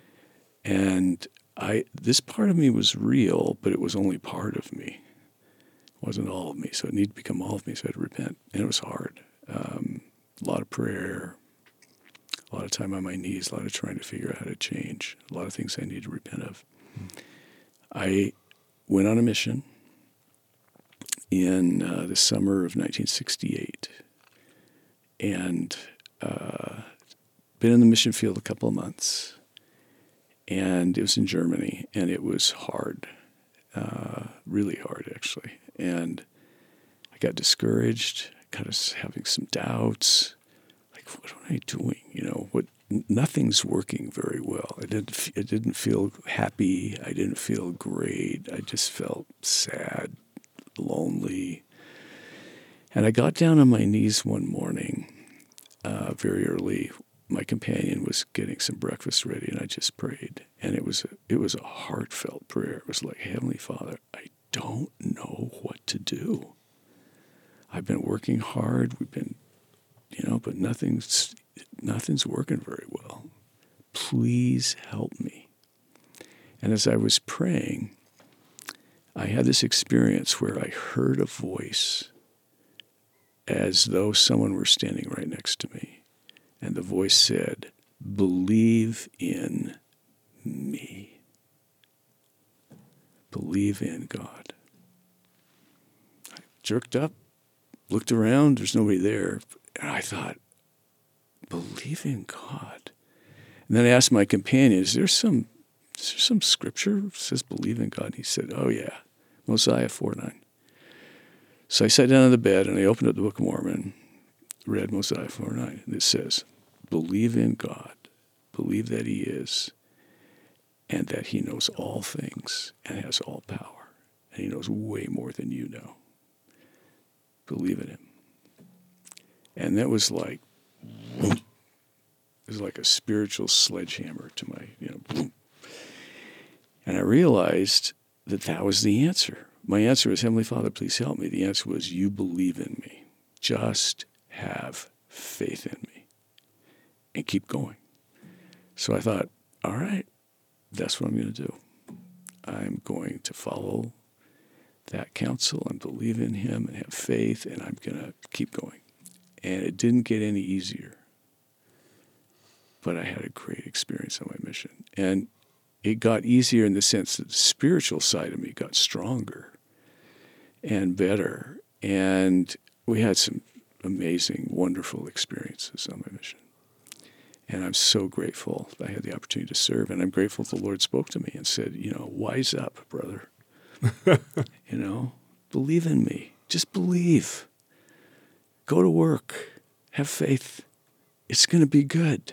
C: And I this part of me was real, but it was only part of me. It wasn't all of me, so it needed to become all of me, so I had to repent. And it was hard. Um, a lot of prayer, a lot of time on my knees, a lot of trying to figure out how to change, a lot of things I needed to repent of. Mm. I went on a mission in uh, the summer of nineteen sixty-eight, and uh, been in the mission field a couple of months, and it was in Germany, and it was hard, uh, really hard, actually. And I got discouraged, kind of having some doubts, like, what am I doing? You know, what? Nothing's working very well. I didn't. I didn't feel happy. I didn't feel great. I just felt sad, lonely. And I got down on my knees one morning, uh, very early. My companion was getting some breakfast ready, and I just prayed. And it was a, it was a heartfelt prayer. It was like, Heavenly Father, I don't know what to do. I've been working hard. We've been, you know, but nothing's nothing's working very well. Please help me. And as I was praying, I had this experience where I heard a voice as though someone were standing right next to me. And the voice said, believe in me. Believe in God. I jerked up, looked around, there's nobody there. And I thought, believe in God. And then I asked my companion, is there some, is there some scripture that says believe in God? And he said, oh yeah, Mosiah four nine. So I sat down on the bed and I opened up the Book of Mormon, read Mosiah four nine, and it says, believe in God, believe that he is, and that he knows all things and has all power, and he knows way more than you know. Believe in him. And that was like, it was like a spiritual sledgehammer to my, you know, boom. And I realized that that was the answer. My answer was, Heavenly Father, please help me. The answer was, you believe in me. Just have faith in me and keep going. So I thought, all right, that's what I'm going to do. I'm going to follow that counsel and believe in him and have faith, and I'm going to keep going. And it didn't get any easier. But I had a great experience on my mission. And it got easier in the sense that the spiritual side of me got stronger and better. And we had some amazing, wonderful experiences on my mission. And I'm so grateful I had the opportunity to serve. And I'm grateful the Lord spoke to me and said, you know, wise up, brother. You know, believe in me. Just believe. Go to work. Have faith. It's going to be good.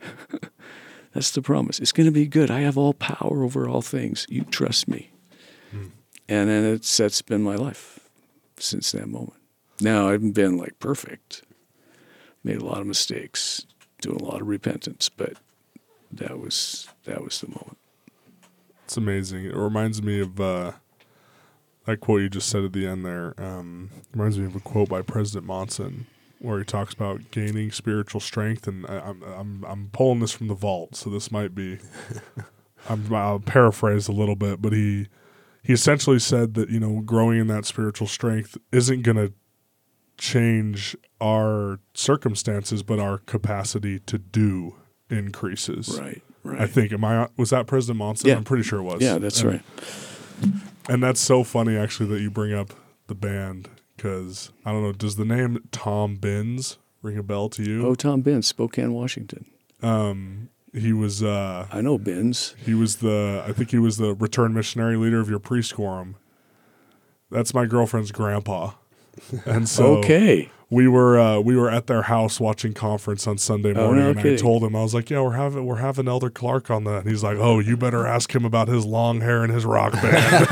C: That's the promise. It's going to be good. I have all power over all things. You trust me. Mm. And then it's, that's been my life since that moment. Now, I haven't been like perfect. Made a lot of mistakes, doing a lot of repentance, but that was that was the moment.
B: It's amazing. It reminds me of uh, that quote you just said at the end there. Um, reminds me of a quote by President Monson, where he talks about gaining spiritual strength, and I, I'm I'm I'm pulling this from the vault, so this might be I'm, I'll paraphrase a little bit, but he he essentially said that, you know, growing in that spiritual strength isn't going to change our circumstances, but our capacity to do increases.
C: Right, right.
B: I think am I was that President Monson?
C: Yeah.
B: I'm pretty sure it was.
C: Yeah, that's
B: and,
C: right.
B: And that's so funny, actually, that you bring up the band. Because, I don't know, does the name Tom Binns ring a bell to you?
C: Oh, Tom Binns, Spokane, Washington.
B: Um, he was... Uh,
C: I know Binns.
B: He was the... I think he was the return missionary leader of your preschool. That's my girlfriend's grandpa. And so...
C: Okay.
B: We were uh, we were at their house watching conference on Sunday morning,
C: oh, no
B: and
C: kidding.
B: I told him, I was like, "Yeah, we're having we're having Elder Clark on that." And he's like, "Oh, you better ask him about his long hair and his rock band."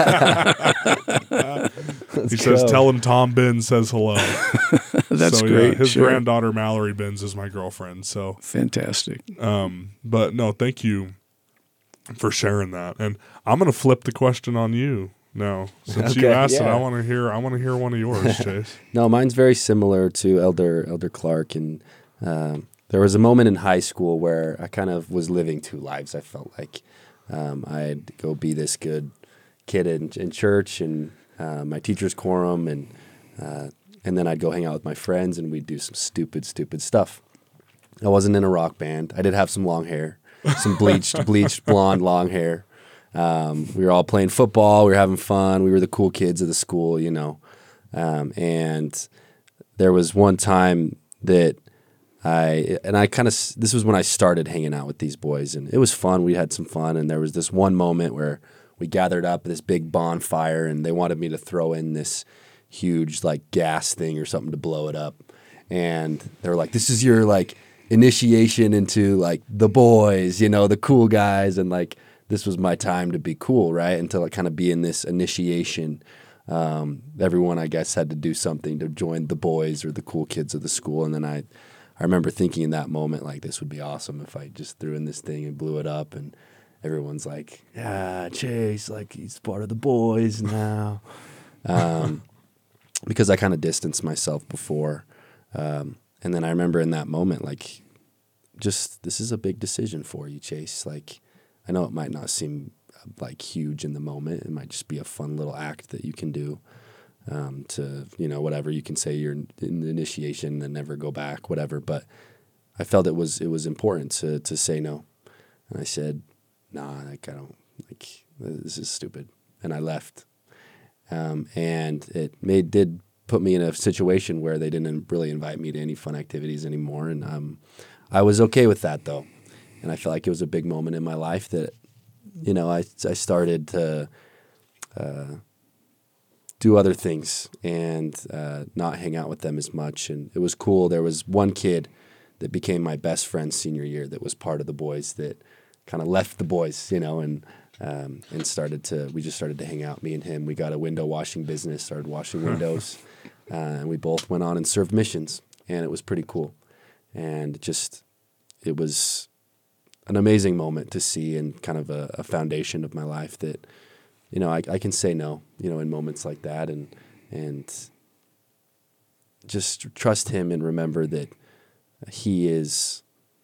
B: He says,
D: go.
B: "Tell him Tom Binns says hello."
C: That's
B: so,
C: great.
B: Yeah, his
C: sure.
B: granddaughter Mallory Binns is my girlfriend. So
C: fantastic.
B: Um, but no, thank you for sharing that. And I'm going to flip the question on you. No, since
D: okay,
B: you asked
D: yeah.
B: it, I want to hear. I want to hear one of yours, Chase.
D: No, mine's very similar to Elder Elder Clark, and um, there was a moment in high school where I kind of was living two lives. I felt like um, I'd go be this good kid in, in church and uh, my teacher's quorum, and uh, and then I'd go hang out with my friends, and we'd do some stupid, stupid stuff. I wasn't in a rock band. I did have some long hair, some bleached, bleached blonde long hair. Um, we were all playing football. We were having fun. We were the cool kids of the school, you know. Um, and there was one time that I, and I kind of, this was when I started hanging out with these boys, and it was fun. We had some fun. And there was this one moment where we gathered up at this big bonfire, and they wanted me to throw in this huge like gas thing or something to blow it up. And they were like, this is your like initiation into like the boys, you know, the cool guys. And like, this was my time to be cool, right? Until I kind of be in this initiation. Um, everyone, I guess, had to do something to join the boys or the cool kids of the school. And then I, I remember thinking in that moment, like, this would be awesome if I just threw in this thing and blew it up. And everyone's like, yeah, Chase, like, he's part of the boys now. um, because I kind of distanced myself before. Um, and then I remember in that moment, like, just, this is a big decision for you, Chase. Like, I know it might not seem like huge in the moment. It might just be a fun little act that you can do um, to, you know, whatever. You can say you're in the initiation and never go back, whatever. But I felt it was it was important to to say no. And I said, nah, like, I don't, like, this is stupid. And I left. Um, and it made did put me in a situation where they didn't really invite me to any fun activities anymore. And um, I was okay with that, though. And I felt like it was a big moment in my life that, you know, I, I started to uh, do other things and uh, not hang out with them as much. And it was cool. There was one kid that became my best friend senior year that was part of the boys that kind of left the boys, you know, and um, and started to, we just started to hang out, me and him. We got a window washing business, started washing windows, uh, and we both went on and served missions, and it was pretty cool. And just, it was an amazing moment to see and kind of a, a foundation of my life that, you know, I, I can say no, you know, in moments like that, and and just trust him and remember that he is,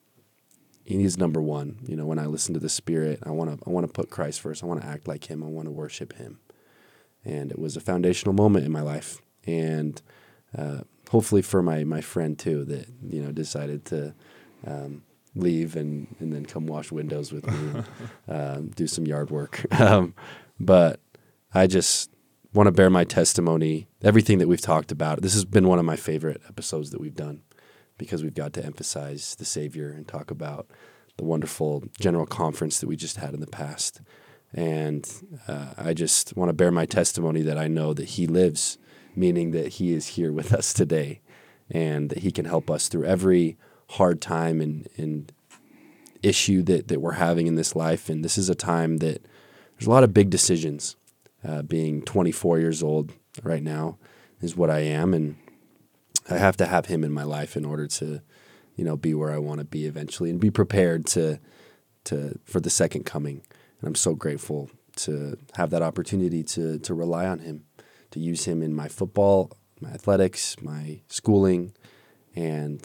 D: he is number one. You know, when I listen to the Spirit, I want to I want to put Christ first. I want to act like him. I want to worship him. And it was a foundational moment in my life, and uh, hopefully for my my friend too, that, you know, decided to um, leave and, and then come wash windows with me, and, um, do some yard work. um, but I just want to bear my testimony, everything that we've talked about. This has been one of my favorite episodes that we've done, because we've got to emphasize the Savior and talk about the wonderful general conference that we just had in the past. And uh, I just want to bear my testimony that I know that he lives, meaning that he is here with us today, and that he can help us through every hard time and, and issue that, that we're having in this life. And this is a time that there's a lot of big decisions. Uh, being twenty-four years old right now is what I am, and I have to have him in my life in order to, you know, be where I want to be eventually and be prepared to, to for the second coming. And I'm so grateful to have that opportunity to to rely on him, to use him in my football, my athletics, my schooling, and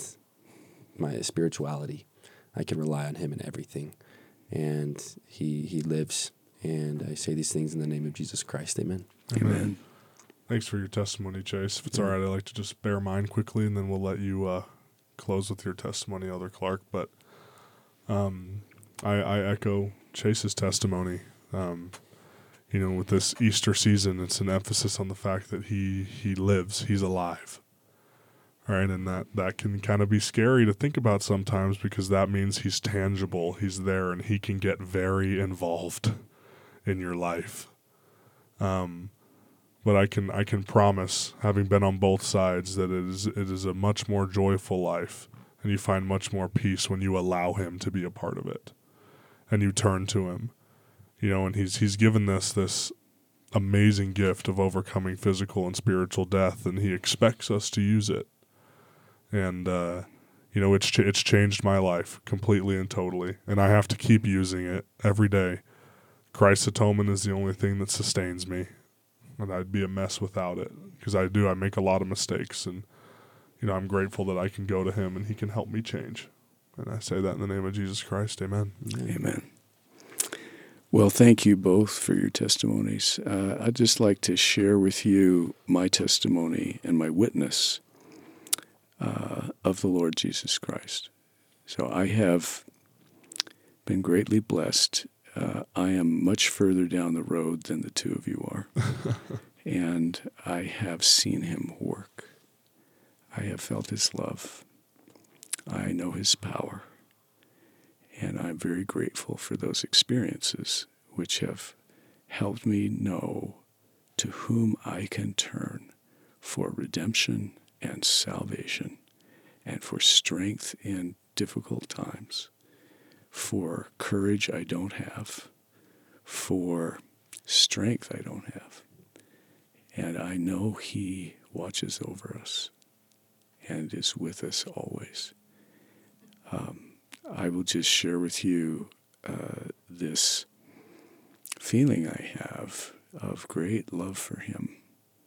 D: my spirituality. I can rely on him in everything. And he he lives. And I say these things in the name of Jesus Christ. Amen.
B: Amen. Amen. Thanks for your testimony, Chase. If it's all right, I'd like to just bear mine quickly, and then we'll let you uh, close with your testimony, Elder Clark. But um, I, I echo Chase's testimony. Um, you know, with this Easter season, it's an emphasis on the fact that he he lives, he's alive. All right, and that, that can kind of be scary to think about sometimes, because that means he's tangible, he's there, and he can get very involved in your life. Um, but I can I can promise, having been on both sides, that it is it is a much more joyful life, and you find much more peace when you allow him to be a part of it, and you turn to him. You know, and he's he's given us this amazing gift of overcoming physical and spiritual death, and he expects us to use it. And uh, you know, it's ch- it's changed my life completely and totally, and I have to keep using it every day. Christ's atonement is the only thing that sustains me, and I'd be a mess without it, because I do. I make a lot of mistakes, and you know, I'm grateful that I can go to him and he can help me change. And I say that in the name of Jesus Christ. Amen.
C: Amen. Well, thank you both for your testimonies. Uh, I'd just like to share with you my testimony and my witness uh, of the Lord Jesus Christ. So I have been greatly blessed. Uh, I am much further down the road than the two of you are, and I have seen him work. I have felt his love. I know his power, and I'm very grateful for those experiences which have helped me know to whom I can turn for redemption and salvation, and for strength in difficult times, for courage I don't have, for strength I don't have. And I know he watches over us and is with us always. Um, I will just share with you uh, this feeling I have of great love for him,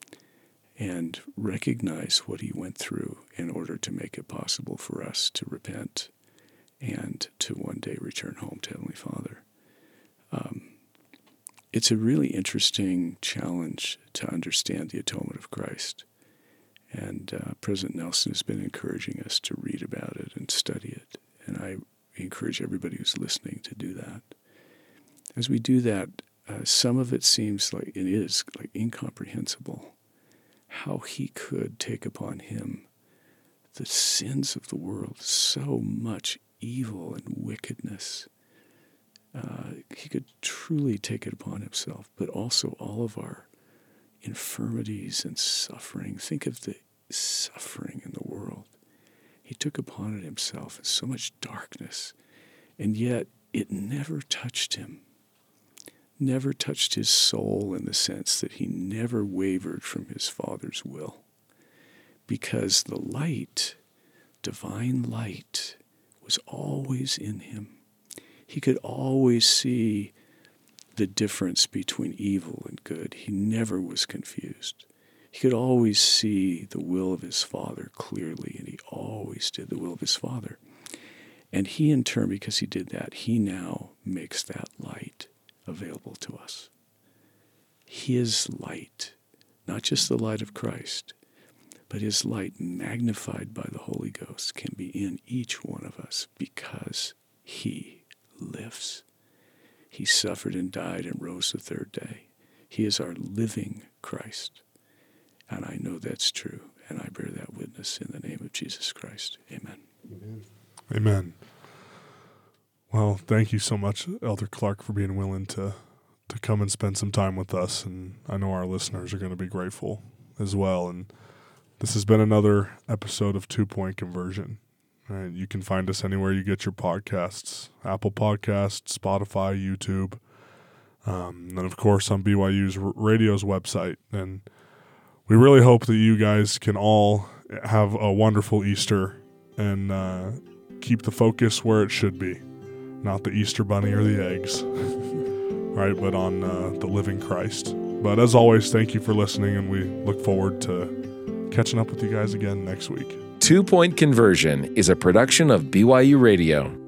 C: and recognize what he went through in order to make it possible for us to repent and to one day return home to Heavenly Father. Um, it's a really interesting challenge to understand the atonement of Christ. And uh, President Nelson has been encouraging us to read about it and study it. And I encourage everybody who's listening to do that. As we do that, uh, some of it seems like it is like incomprehensible. how he could take upon him the sins of the world, so much evil and wickedness. Uh, he could truly take it upon himself, but also all of our infirmities and suffering. Think of the suffering in the world. He took upon it himself, and so much darkness, and yet it never touched him, never touched his soul in the sense that he never wavered from his Father's will, because the light, divine light, was always in him. He could always see the difference between evil and good. He never was confused. He could always see the will of his Father clearly, and he always did the will of his Father. And he, in turn, because he did that, he now makes that light available to us. His light, not just the light of Christ, but his light magnified by the Holy Ghost can be in each one of us because he lives. He suffered and died and rose the third day. He is our living Christ. And I know that's true, and I bear that witness in the name of Jesus Christ. Amen.
B: Amen. Amen. Well, thank you so much, Elder Clark, for being willing to, to come and spend some time with us. And I know our listeners are going to be grateful as well. And this has been another episode of Two Point Conversion. Right? You can find us anywhere you get your podcasts, Apple Podcasts, Spotify, YouTube, um, and of course on B Y U's radio's website. And we really hope that you guys can all have a wonderful Easter and uh, keep the focus where it should be. Not the Easter bunny or the eggs, right? But on uh, the living Christ. But as always, thank you for listening, and we look forward to catching up with you guys again next week.
A: Two Point Conversion is a production of B Y U Radio.